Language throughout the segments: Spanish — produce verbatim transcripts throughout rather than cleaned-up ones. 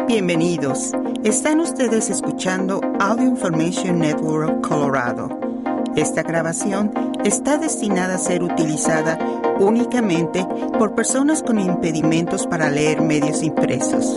Bienvenidos. Están ustedes escuchando Audio Information Network Colorado. Esta grabación está destinada a ser utilizada únicamente por personas con impedimentos para leer medios impresos.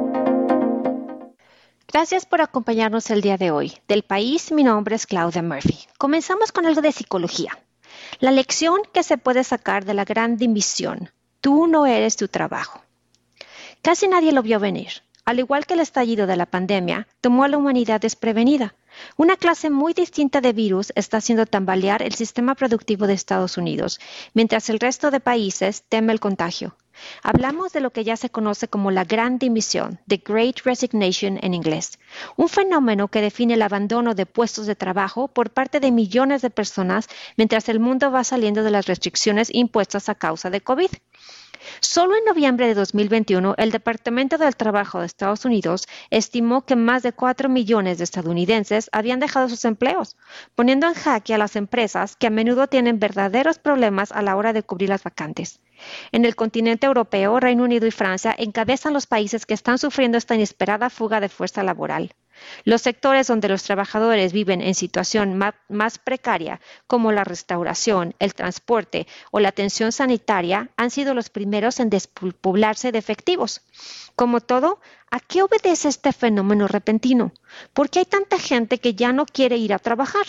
Gracias por acompañarnos el día de hoy. Del país, mi nombre es Claudia Murphy. Comenzamos con algo de psicología. La lección que se puede sacar de la gran dimisión. Tú no eres tu trabajo. Casi nadie lo vio venir. Al igual que el estallido de la pandemia, tomó a la humanidad desprevenida. Una clase muy distinta de virus está haciendo tambalear el sistema productivo de Estados Unidos, mientras el resto de países teme el contagio. Hablamos de lo que ya se conoce como la Gran Dimisión, The Great Resignation en inglés, un fenómeno que define el abandono de puestos de trabajo por parte de millones de personas mientras el mundo va saliendo de las restricciones impuestas a causa de COVID. Solo en noviembre de dos mil veintiuno, el Departamento del Trabajo de Estados Unidos estimó que más de cuatro millones de estadounidenses habían dejado sus empleos, poniendo en jaque a las empresas que a menudo tienen verdaderos problemas a la hora de cubrir las vacantes. En el continente europeo, Reino Unido y Francia encabezan los países que están sufriendo esta inesperada fuga de fuerza laboral. Los sectores donde los trabajadores viven en situación más, más precaria, como la restauración, el transporte o la atención sanitaria, han sido los primeros en despoblarse de efectivos. Como todo, ¿a qué obedece este fenómeno repentino? ¿Por qué hay tanta gente que ya no quiere ir a trabajar?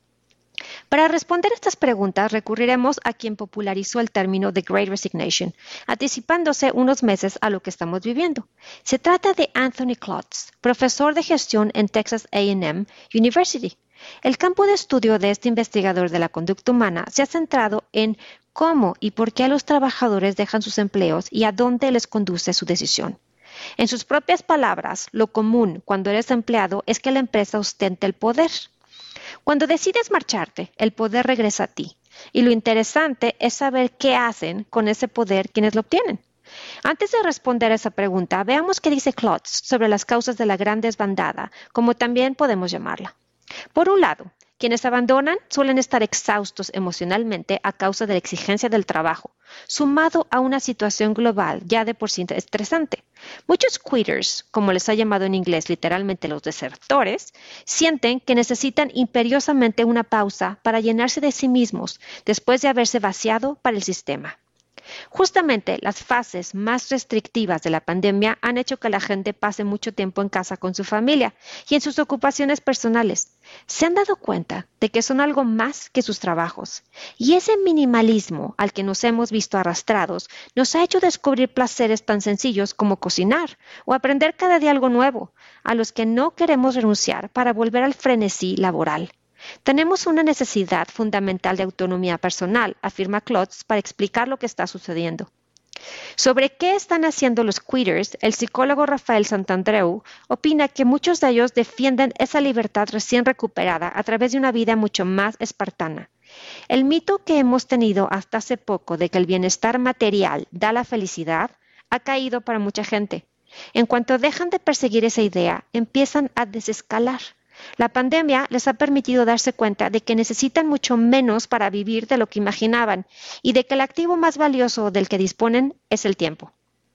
Para responder estas preguntas, recurriremos a quien popularizó el término The Great Resignation, anticipándose unos meses a lo que estamos viviendo. Se trata de Anthony Klotz, profesor de gestión en Texas A and M University. El campo de estudio de este investigador de la conducta humana se ha centrado en cómo y por qué los trabajadores dejan sus empleos y a dónde les conduce su decisión. En sus propias palabras, lo común cuando eres empleado es que la empresa ostente el poder. Cuando decides marcharte, el poder regresa a ti. Y lo interesante es saber qué hacen con ese poder quienes lo obtienen. Antes de responder a esa pregunta, veamos qué dice Klotz sobre las causas de la gran desbandada, como también podemos llamarla. Por un lado, quienes abandonan suelen estar exhaustos emocionalmente a causa de la exigencia del trabajo, sumado a una situación global ya de por sí estresante. Muchos quitters, como les ha llamado en inglés literalmente los desertores, sienten que necesitan imperiosamente una pausa para llenarse de sí mismos después de haberse vaciado para el sistema. Justamente las fases más restrictivas de la pandemia han hecho que la gente pase mucho tiempo en casa con su familia y en sus ocupaciones personales. Se han dado cuenta de que son algo más que sus trabajos. Y ese minimalismo al que nos hemos visto arrastrados nos ha hecho descubrir placeres tan sencillos como cocinar o aprender cada día algo nuevo, a los que no queremos renunciar para volver al frenesí laboral. Tenemos una necesidad fundamental de autonomía personal, afirma Klotz, para explicar lo que está sucediendo. Sobre qué están haciendo los quitters, el psicólogo Rafael Santandreu opina que muchos de ellos defienden esa libertad recién recuperada a través de una vida mucho más espartana. El mito que hemos tenido hasta hace poco de que el bienestar material da la felicidad ha caído para mucha gente. En cuanto dejan de perseguir esa idea, empiezan a desescalar. La pandemia les ha permitido darse cuenta de que necesitan mucho menos para vivir de lo que imaginaban y de que el activo más valioso del que disponen es el tiempo.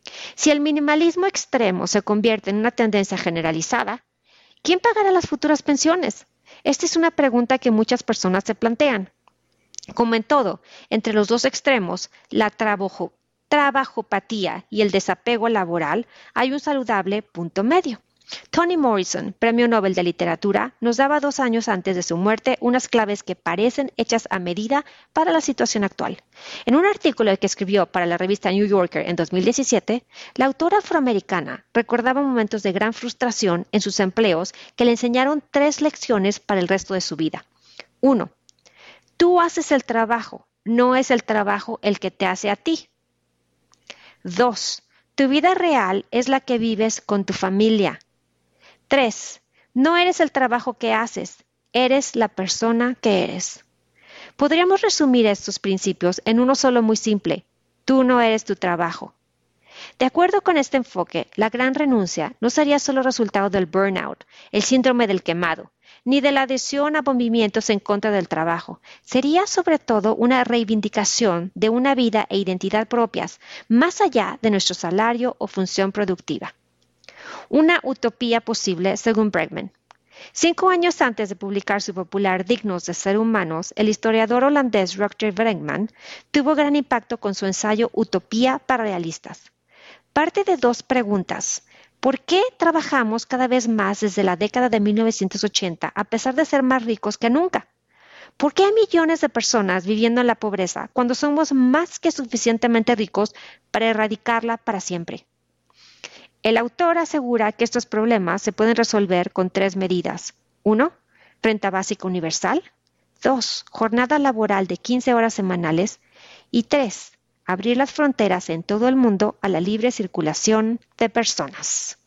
Si el minimalismo extremo se convierte en una tendencia generalizada, ¿quién pagará las futuras pensiones? Esta es una pregunta que muchas personas se plantean. Como en todo, entre los dos extremos, la trabajo, trabajopatía y el desapego laboral, hay un saludable punto medio. Toni Morrison, Premio Nobel de Literatura, nos daba dos años antes de su muerte unas claves que parecen hechas a medida para la situación actual. En un artículo que escribió para la revista New Yorker en dos mil diecisiete, la autora afroamericana recordaba momentos de gran frustración en sus empleos que le enseñaron tres lecciones para el resto de su vida. Uno, tú haces el trabajo, no es el trabajo el que te hace a ti. Dos, tu vida real es la que vives con tu familia. Tres, no eres el trabajo que haces, eres la persona que eres. Podríamos resumir estos principios en uno solo muy simple: tú no eres tu trabajo. De acuerdo con este enfoque, la gran renuncia no sería solo resultado del burnout, el síndrome del quemado, ni de la adhesión a movimientos en contra del trabajo. Sería sobre todo una reivindicación de una vida e identidad propias, más allá de nuestro salario o función productiva. una utopía posible según Bregman. Cinco años antes de publicar su popular Dignos de ser humanos, el historiador holandés Rutger Bregman tuvo gran impacto con su ensayo Utopía para realistas. Parte de dos preguntas. ¿Por qué trabajamos cada vez más desde la década de mil novecientos ochenta a pesar de ser más ricos que nunca? ¿Por qué hay millones de personas viviendo en la pobreza cuando somos más que suficientemente ricos para erradicarla para siempre? El autor asegura que estos problemas se pueden resolver con tres medidas. Uno, renta básica universal. Dos, jornada laboral de quince horas semanales. Y tres, abrir las fronteras en todo el mundo a la libre circulación de personas.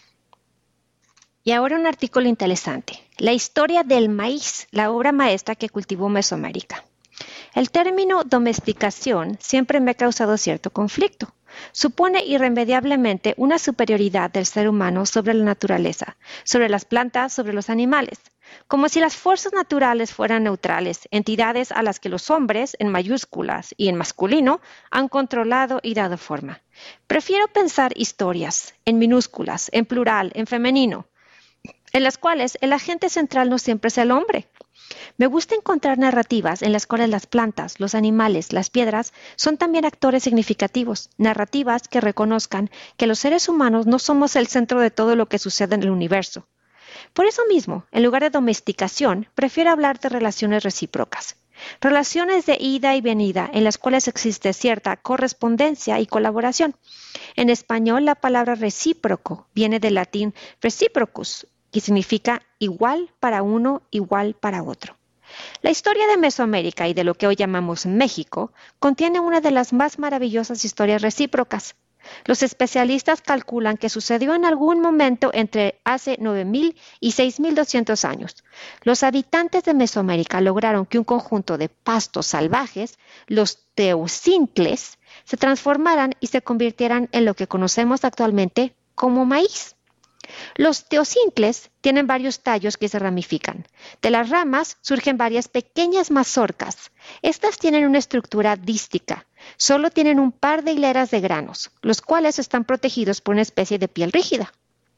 Y ahora un artículo interesante. La historia del maíz, la obra maestra que cultivó Mesoamérica. El término domesticación siempre me ha causado cierto conflicto. Supone irremediablemente una superioridad del ser humano sobre la naturaleza, sobre las plantas, sobre los animales, como si las fuerzas naturales fueran neutrales, entidades a las que los hombres, en mayúsculas y en masculino, han controlado y dado forma. Prefiero pensar historias, en minúsculas, en plural, en femenino, en las cuales el agente central no siempre es el hombre. Me gusta encontrar narrativas en las cuales las plantas, los animales, las piedras son también actores significativos, narrativas que reconozcan que los seres humanos no somos el centro de todo lo que sucede en el universo. Por eso mismo, en lugar de domesticación, prefiero hablar de relaciones recíprocas. Relaciones de ida y venida en las cuales existe cierta correspondencia y colaboración. En español, la palabra recíproco viene del latín reciprocus, que significa igual para uno, igual para otro. La historia de Mesoamérica y de lo que hoy llamamos México contiene una de las más maravillosas historias recíprocas. Los especialistas calculan que sucedió en algún momento entre hace nueve mil y seis mil doscientos años. Los habitantes de Mesoamérica lograron que un conjunto de pastos salvajes, los teocintles, se transformaran y se convirtieran en lo que conocemos actualmente como maíz. Los teocintles tienen varios tallos que se ramifican. De las ramas surgen varias pequeñas mazorcas. Estas tienen una estructura dística. Solo tienen un par de hileras de granos, los cuales están protegidos por una especie de piel rígida.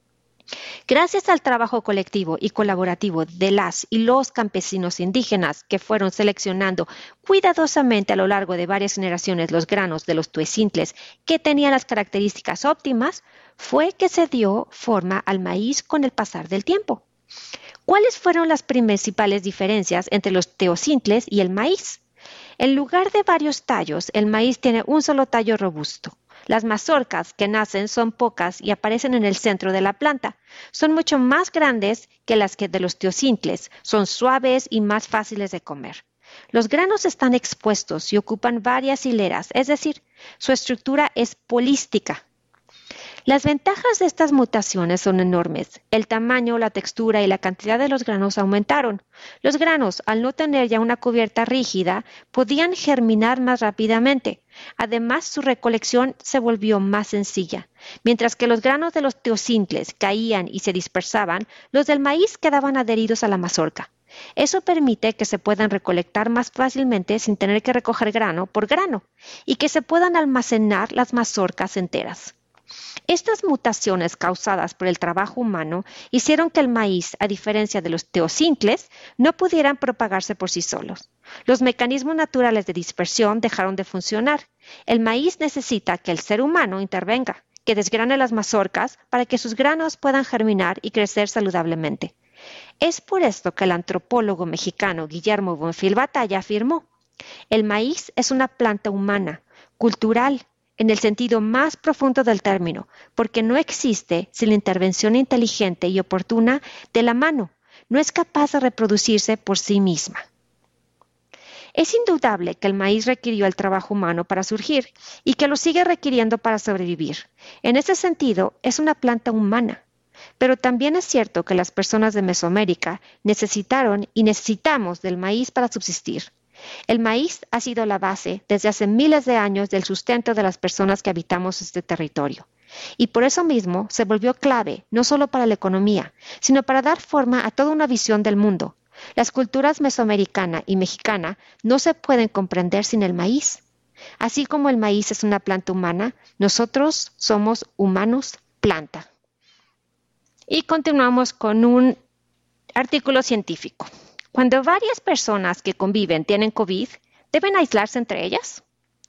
Gracias al trabajo colectivo y colaborativo de las y los campesinos indígenas que fueron seleccionando cuidadosamente a lo largo de varias generaciones los granos de los teocintles que tenían las características óptimas, fue que se dio forma al maíz con el pasar del tiempo. ¿Cuáles fueron las principales diferencias entre los teocintles y el maíz? En lugar de varios tallos, el maíz tiene un solo tallo robusto. Las mazorcas que nacen son pocas y aparecen en el centro de la planta. Son mucho más grandes que las que de los teocintles, son suaves y más fáciles de comer. Los granos están expuestos y ocupan varias hileras, es decir, su estructura es polística. Las ventajas de estas mutaciones son enormes. El tamaño, la textura y la cantidad de los granos aumentaron. Los granos, al no tener ya una cubierta rígida, podían germinar más rápidamente. Además, su recolección se volvió más sencilla. Mientras que los granos de los teocintles caían y se dispersaban, los del maíz quedaban adheridos a la mazorca. Eso permite que se puedan recolectar más fácilmente sin tener que recoger grano por grano y que se puedan almacenar las mazorcas enteras. Estas mutaciones causadas por el trabajo humano hicieron que el maíz, a diferencia de los teocintles, no pudieran propagarse por sí solos. Los mecanismos naturales de dispersión dejaron de funcionar. El maíz necesita que el ser humano intervenga, que desgrane las mazorcas para que sus granos puedan germinar y crecer saludablemente. Es por esto que el antropólogo mexicano Guillermo Bonfil Batalla afirmó: el maíz es una planta humana, cultural, en el sentido más profundo del término, porque no existe sin la intervención inteligente y oportuna de la mano, no es capaz de reproducirse por sí misma. Es indudable que el maíz requirió el trabajo humano para surgir y que lo sigue requiriendo para sobrevivir. En ese sentido, es una planta humana. Pero también es cierto que las personas de Mesoamérica necesitaron y necesitamos del maíz para subsistir. El maíz ha sido la base desde hace miles de años del sustento de las personas que habitamos este territorio. Y por eso mismo se volvió clave no solo para la economía, sino para dar forma a toda una visión del mundo. Las culturas mesoamericana y mexicana no se pueden comprender sin el maíz. Así como el maíz es una planta humana, nosotros somos humanos planta. Y continuamos con un artículo científico. Cuando varias personas que conviven tienen COVID, ¿deben aislarse entre ellas?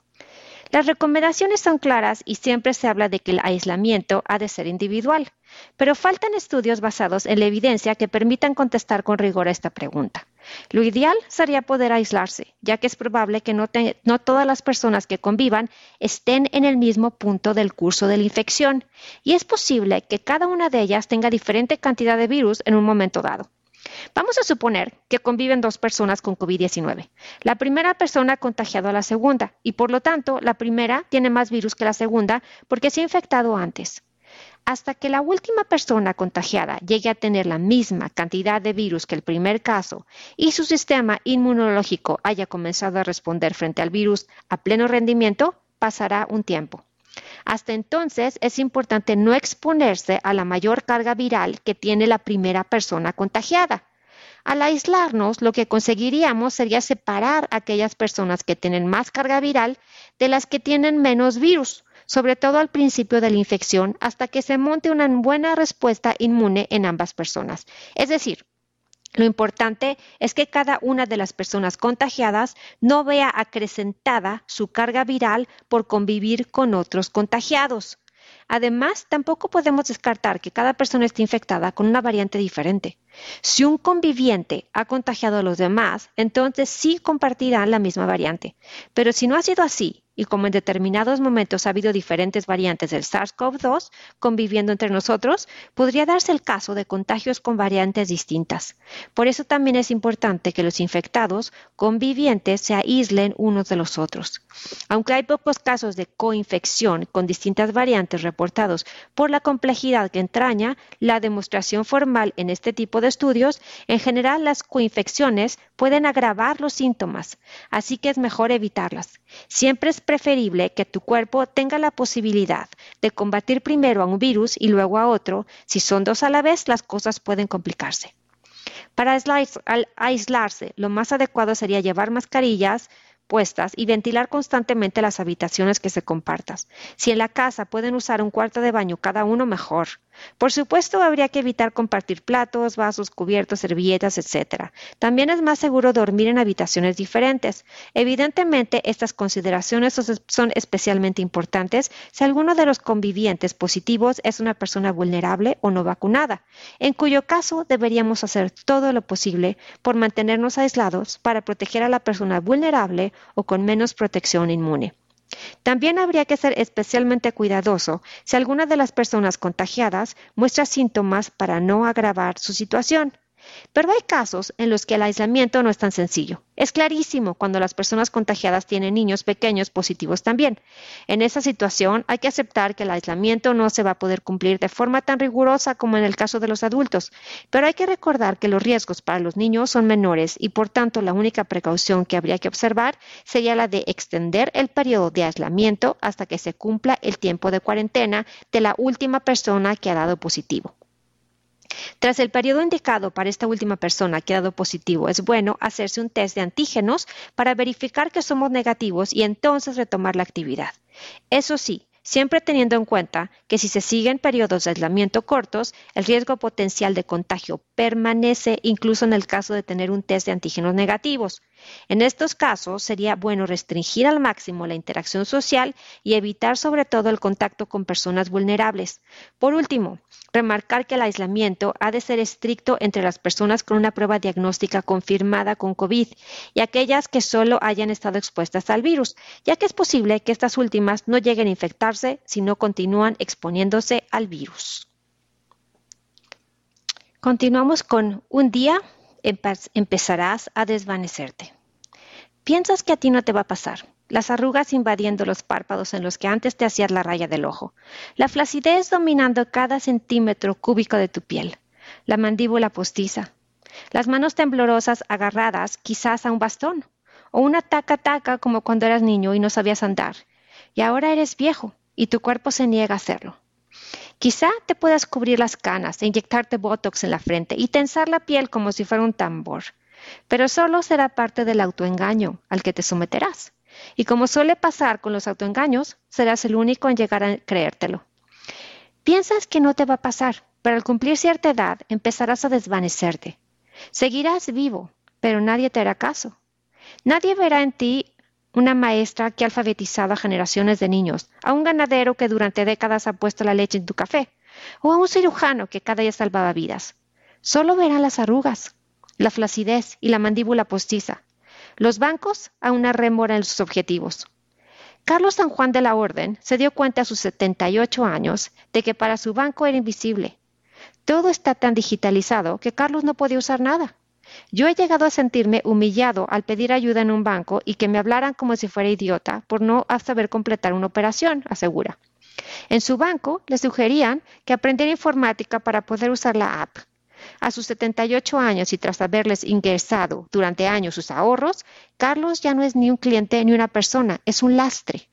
Las recomendaciones son claras y siempre se habla de que el aislamiento ha de ser individual, pero faltan estudios basados en la evidencia que permitan contestar con rigor a esta pregunta. Lo ideal sería poder aislarse, ya que es probable que no, te, no todas las personas que convivan estén en el mismo punto del curso de la infección, y es posible que cada una de ellas tenga diferente cantidad de virus en un momento dado. Vamos a suponer que conviven dos personas con COVID diecinueve. La primera persona ha contagiado a la segunda y por lo tanto la primera tiene más virus que la segunda porque se ha infectado antes. Hasta que la última persona contagiada llegue a tener la misma cantidad de virus que el primer caso y su sistema inmunológico haya comenzado a responder frente al virus a pleno rendimiento, pasará un tiempo. Hasta entonces es importante no exponerse a la mayor carga viral que tiene la primera persona contagiada. Al aislarnos, lo que conseguiríamos sería separar a aquellas personas que tienen más carga viral de las que tienen menos virus, sobre todo al principio de la infección, hasta que se monte una buena respuesta inmune en ambas personas. Es decir, lo importante es que cada una de las personas contagiadas no vea acrecentada su carga viral por convivir con otros contagiados. Además, tampoco podemos descartar que cada persona esté infectada con una variante diferente. Si un conviviente ha contagiado a los demás, entonces sí compartirán la misma variante. Pero si no ha sido así, y como en determinados momentos ha habido diferentes variantes del SARS-CoV dos conviviendo entre nosotros, podría darse el caso de contagios con variantes distintas. Por eso también es importante que los infectados convivientes se aíslen unos de los otros. Aunque hay pocos casos de coinfección con distintas variantes reportados por la complejidad que entraña la demostración formal en este tipo de estudios, en general las coinfecciones pueden agravar los síntomas, así que es mejor evitarlas. Siempre es preferible que tu cuerpo tenga la posibilidad de combatir primero a un virus y luego a otro. Si son dos a la vez, las cosas pueden complicarse. Para aislarse, lo más adecuado sería llevar mascarillas puestas y ventilar constantemente las habitaciones que se compartan. Si en la casa pueden usar un cuarto de baño cada uno, mejor. Por supuesto, habría que evitar compartir platos, vasos, cubiertos, servilletas, etcétera. También es más seguro dormir en habitaciones diferentes. Evidentemente, estas consideraciones son especialmente importantes si alguno de los convivientes positivos es una persona vulnerable o no vacunada, en cuyo caso deberíamos hacer todo lo posible por mantenernos aislados para proteger a la persona vulnerable o con menos protección inmune. También habría que ser especialmente cuidadoso si alguna de las personas contagiadas muestra síntomas para no agravar su situación. Pero hay casos en los que el aislamiento no es tan sencillo. Es clarísimo cuando las personas contagiadas tienen niños pequeños positivos también. En esa situación hay que aceptar que el aislamiento no se va a poder cumplir de forma tan rigurosa como en el caso de los adultos, pero hay que recordar que los riesgos para los niños son menores y por tanto la única precaución que habría que observar sería la de extender el periodo de aislamiento hasta que se cumpla el tiempo de cuarentena de la última persona que ha dado positivo. Tras el periodo indicado para esta última persona que ha dado positivo, es bueno hacerse un test de antígenos para verificar que somos negativos y entonces retomar la actividad. Eso sí, siempre teniendo en cuenta que si se siguen periodos de aislamiento cortos, el riesgo potencial de contagio permanece incluso en el caso de tener un test de antígenos negativos. En estos casos sería bueno restringir al máximo la interacción social y evitar sobre todo el contacto con personas vulnerables. Por último, remarcar que el aislamiento ha de ser estricto entre las personas con una prueba diagnóstica confirmada con COVID y aquellas que solo hayan estado expuestas al virus, ya que es posible que estas últimas no lleguen a infectarse si no continúan exponiéndose al virus. Continuamos con un día empe- empezarás a desvanecerte. Piensas que a ti no te va a pasar. Las arrugas invadiendo los párpados en los que antes te hacías la raya del ojo. La flacidez dominando cada centímetro cúbico de tu piel. La mandíbula postiza. Las manos temblorosas agarradas quizás a un bastón. O una taca-taca como cuando eras niño y no sabías andar. Y ahora eres viejo y tu cuerpo se niega a hacerlo. Quizá te puedas cubrir las canas e inyectarte botox en la frente y tensar la piel como si fuera un tambor. Pero solo será parte del autoengaño al que te someterás. Y como suele pasar con los autoengaños, serás el único en llegar a creértelo. Piensas que no te va a pasar pero al cumplir cierta edad empezarás a desvanecerte. Seguirás vivo, pero nadie te hará caso. Nadie verá en ti una maestra que ha alfabetizado a generaciones de niños, a un ganadero que durante décadas ha puesto la leche en tu café, o a un cirujano que cada día salvaba vidas. Solo verán las arrugas, la flacidez y la mandíbula postiza. Los bancos a una rémora en sus objetivos. Carlos San Juan de la Orden se dio cuenta a sus setenta y ocho años de que para su banco era invisible. Todo está tan digitalizado que Carlos no podía usar nada. Yo he llegado a sentirme humillado al pedir ayuda en un banco y que me hablaran como si fuera idiota por no saber completar una operación, asegura. En su banco le sugerían que aprendiera informática para poder usar la app. A sus setenta y ocho años y tras haberles ingresado durante años sus ahorros, Carlos ya no es ni un cliente ni una persona, es un lastre.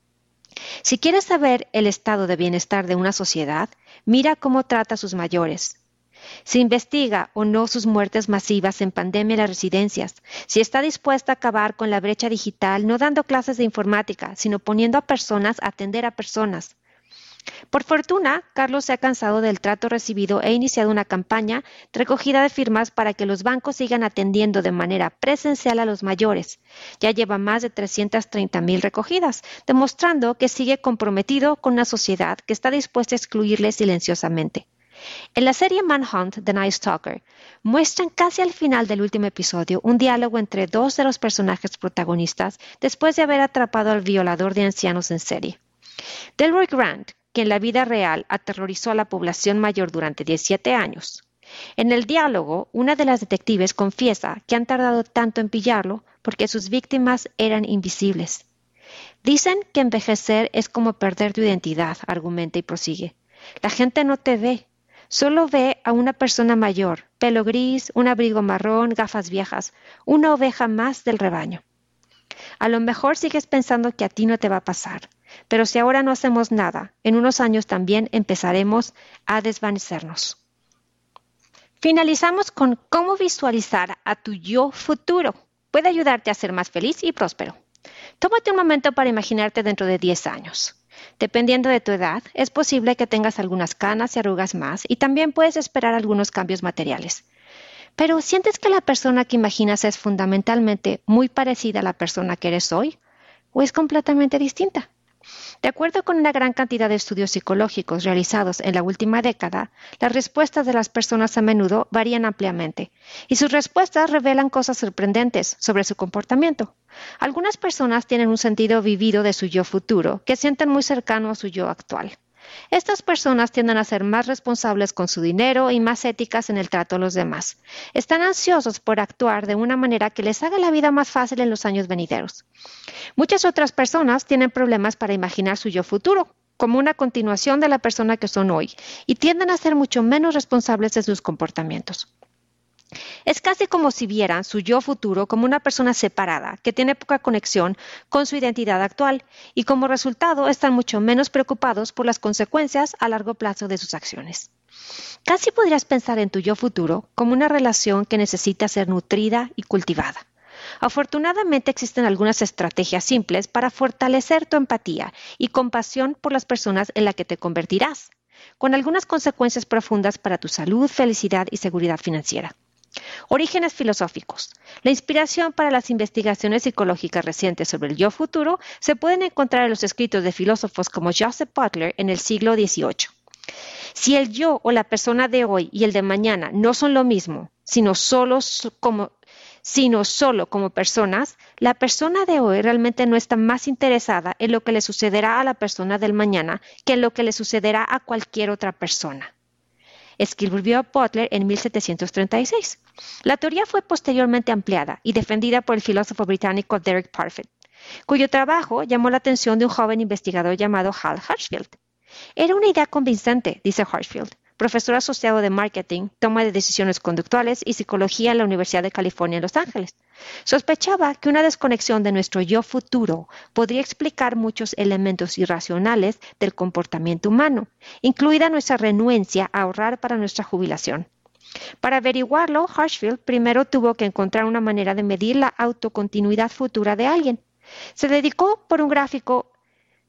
Si quieres saber el estado de bienestar de una sociedad, mira cómo trata a sus mayores. Si investiga o no sus muertes masivas en pandemia en las residencias, si está dispuesta a acabar con la brecha digital no dando clases de informática, sino poniendo a personas a atender a personas. Por fortuna, Carlos se ha cansado del trato recibido e ha iniciado una campaña de recogida de firmas para que los bancos sigan atendiendo de manera presencial a los mayores. Ya lleva más de trescientas treinta mil recogidas, demostrando que sigue comprometido con una sociedad que está dispuesta a excluirle silenciosamente. En la serie Manhunt, The Night Stalker, muestran casi al final del último episodio un diálogo entre dos de los personajes protagonistas después de haber atrapado al violador de ancianos en serie. Delroy Grant, que en la vida real aterrorizó a la población mayor durante diecisiete años. En el diálogo, una de las detectives confiesa que han tardado tanto en pillarlo porque sus víctimas eran invisibles. Dicen que envejecer es como perder tu identidad, argumenta y prosigue. La gente no te ve. Solo ve a una persona mayor, pelo gris, un abrigo marrón, gafas viejas, una oveja más del rebaño. A lo mejor sigues pensando que a ti no te va a pasar, pero si ahora no hacemos nada, en unos años también empezaremos a desvanecernos. Finalizamos con cómo visualizar a tu yo futuro. Puede ayudarte a ser más feliz y próspero. Tómate un momento para imaginarte dentro de diez años. Dependiendo de tu edad, es posible que tengas algunas canas y arrugas más y también puedes esperar algunos cambios materiales. Pero ¿sientes que la persona que imaginas es fundamentalmente muy parecida a la persona que eres hoy? ¿O es completamente distinta? De acuerdo con una gran cantidad de estudios psicológicos realizados en la última década, las respuestas de las personas a menudo varían ampliamente, y sus respuestas revelan cosas sorprendentes sobre su comportamiento. Algunas personas tienen un sentido vivido de su yo futuro que sienten muy cercano a su yo actual. Estas personas tienden a ser más responsables con su dinero y más éticas en el trato a los demás. Están ansiosos por actuar de una manera que les haga la vida más fácil en los años venideros. Muchas otras personas tienen problemas para imaginar su yo futuro, como una continuación de la persona que son hoy, y tienden a ser mucho menos responsables de sus comportamientos. Es casi como si vieran su yo futuro como una persona separada, que tiene poca conexión con su identidad actual y como resultado están mucho menos preocupados por las consecuencias a largo plazo de sus acciones. Casi podrías pensar en tu yo futuro como una relación que necesita ser nutrida y cultivada. Afortunadamente existen algunas estrategias simples para fortalecer tu empatía y compasión por las personas en las que te convertirás, con algunas consecuencias profundas para tu salud, felicidad y seguridad financiera. Orígenes filosóficos. La inspiración para las investigaciones psicológicas recientes sobre el yo futuro se pueden encontrar en los escritos de filósofos como Joseph Butler en el siglo dieciocho. Si el yo o la persona de hoy y el de mañana no son lo mismo, sino solo como, sino solo como personas, la persona de hoy realmente no está más interesada en lo que le sucederá a la persona del mañana que en lo que le sucederá a cualquier otra persona. Escribió Butler en mil setecientos treinta y seis. La teoría fue posteriormente ampliada y defendida por el filósofo británico Derek Parfit, cuyo trabajo llamó la atención de un joven investigador llamado Hal Hershfield. Era una idea convincente, dice Hershfield, profesor asociado de marketing, toma de decisiones conductuales y psicología en la Universidad de California en Los Ángeles. Sospechaba que una desconexión de nuestro yo futuro podría explicar muchos elementos irracionales del comportamiento humano, incluida nuestra renuencia a ahorrar para nuestra jubilación. Para averiguarlo, Hershfield primero tuvo que encontrar una manera de medir la autocontinuidad futura de alguien. Se dedicó por un gráfico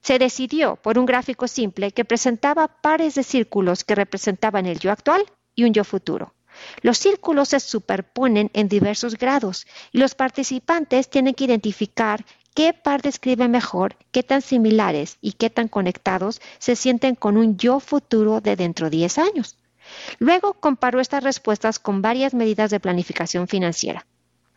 Se decidió por un gráfico simple que presentaba pares de círculos que representaban el yo actual y un yo futuro. Los círculos se superponen en diversos grados y los participantes tienen que identificar qué par describe mejor, qué tan similares y qué tan conectados se sienten con un yo futuro de dentro de diez años. Luego comparó estas respuestas con varias medidas de planificación financiera.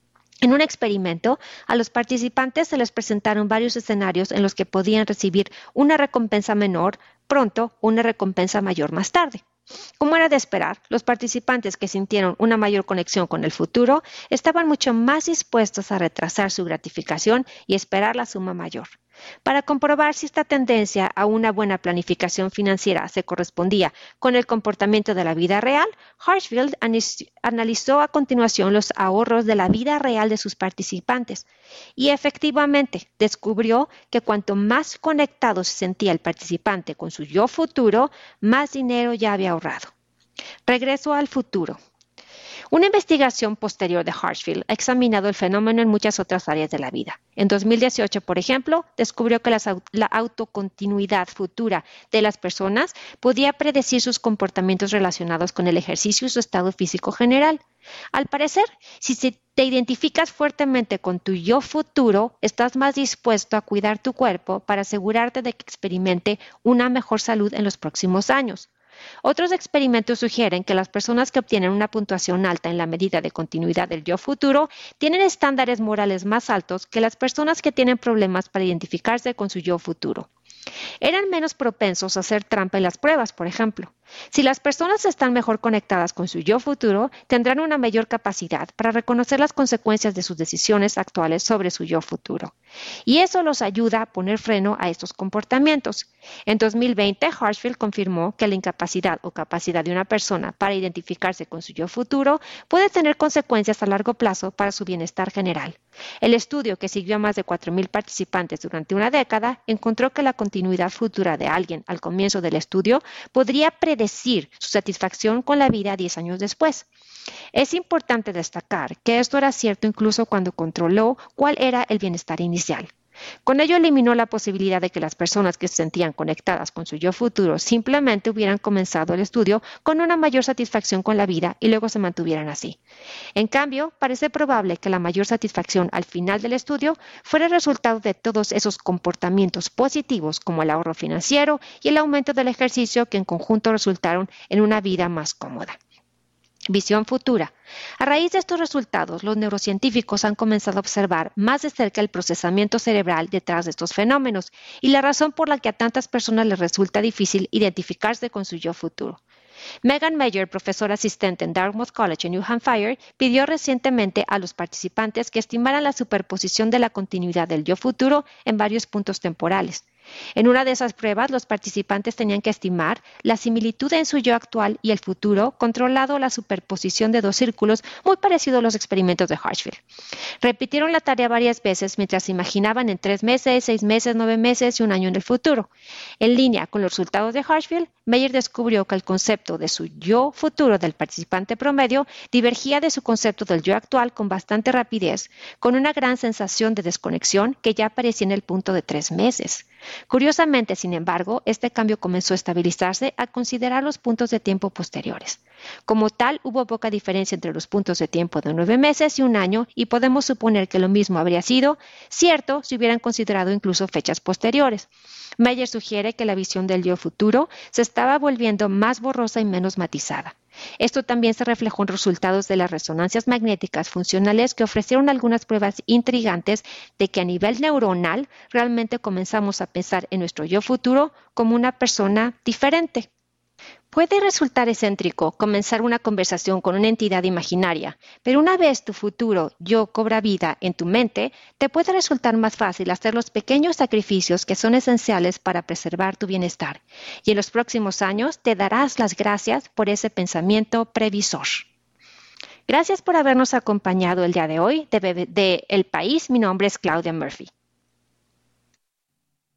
En un experimento, a los participantes se les presentaron varios escenarios en los que podían recibir una recompensa menor pronto o una recompensa mayor más tarde. Como era de esperar, los participantes que sintieron una mayor conexión con el futuro estaban mucho más dispuestos a retrasar su gratificación y esperar la suma mayor. Para comprobar si esta tendencia a una buena planificación financiera se correspondía con el comportamiento de la vida real, Hartsfield analizó a continuación los ahorros de la vida real de sus participantes y efectivamente descubrió que cuanto más conectado se sentía el participante con su yo futuro, más dinero ya había ahorrado. Regreso al futuro. Una investigación posterior de Hartsfield ha examinado el fenómeno en muchas otras áreas de la vida. En dos mil dieciocho, por ejemplo, descubrió que las, la autocontinuidad futura de las personas podía predecir sus comportamientos relacionados con el ejercicio y su estado físico general. Al parecer, si te identificas fuertemente con tu yo futuro, estás más dispuesto a cuidar tu cuerpo para asegurarte de que experimente una mejor salud en los próximos años. Otros experimentos sugieren que las personas que obtienen una puntuación alta en la medida de continuidad del yo futuro tienen estándares morales más altos que las personas que tienen problemas para identificarse con su yo futuro. Eran menos propensos a hacer trampa en las pruebas, por ejemplo. Si las personas están mejor conectadas con su yo futuro, tendrán una mayor capacidad para reconocer las consecuencias de sus decisiones actuales sobre su yo futuro. Y eso los ayuda a poner freno a estos comportamientos. En dos mil veinte, Hartsfield confirmó que la incapacidad o capacidad de una persona para identificarse con su yo futuro puede tener consecuencias a largo plazo para su bienestar general. El estudio, que siguió a más de cuatro mil participantes durante una década, encontró que la continuidad futura de alguien al comienzo del estudio podría predecir su satisfacción con la vida diez años después. Es importante destacar que esto era cierto incluso cuando controló cuál era el bienestar inicial. Con ello eliminó la posibilidad de que las personas que se sentían conectadas con su yo futuro simplemente hubieran comenzado el estudio con una mayor satisfacción con la vida y luego se mantuvieran así. En cambio, parece probable que la mayor satisfacción al final del estudio fuera el resultado de todos esos comportamientos positivos como el ahorro financiero y el aumento del ejercicio que en conjunto resultaron en una vida más cómoda. Visión futura. A raíz de estos resultados, los neurocientíficos han comenzado a observar más de cerca el procesamiento cerebral detrás de estos fenómenos y la razón por la que a tantas personas les resulta difícil identificarse con su yo futuro. Megan Mayer, profesora asistente en Dartmouth College en New Hampshire, pidió recientemente a los participantes que estimaran la superposición de la continuidad del yo futuro en varios puntos temporales. En una de esas pruebas, los participantes tenían que estimar la similitud en su yo actual y el futuro, controlado la superposición de dos círculos muy parecido a los experimentos de Hartsfield. Repitieron la tarea varias veces mientras se imaginaban en tres meses, seis meses, nueve meses y un año en el futuro. En línea con los resultados de Hartsfield, Meyer descubrió que el concepto de su yo futuro del participante promedio divergía de su concepto del yo actual con bastante rapidez, con una gran sensación de desconexión que ya aparecía en el punto de tres meses. Curiosamente, sin embargo, este cambio comenzó a estabilizarse al considerar los puntos de tiempo posteriores. Como tal, hubo poca diferencia entre los puntos de tiempo de nueve meses y un año y podemos suponer que lo mismo habría sido cierto si hubieran considerado incluso fechas posteriores. Meyer sugiere que la visión del yo futuro se estaba volviendo más borrosa y menos matizada. Esto también se reflejó en resultados de las resonancias magnéticas funcionales que ofrecieron algunas pruebas intrigantes de que a nivel neuronal realmente comenzamos a pensar en nuestro yo futuro como una persona diferente. Puede resultar excéntrico comenzar una conversación con una entidad imaginaria, pero una vez tu futuro yo cobra vida en tu mente, te puede resultar más fácil hacer los pequeños sacrificios que son esenciales para preservar tu bienestar. Y en los próximos años te darás las gracias por ese pensamiento previsor. Gracias por habernos acompañado el día de hoy de, de El País. Mi nombre es Claudia Murphy.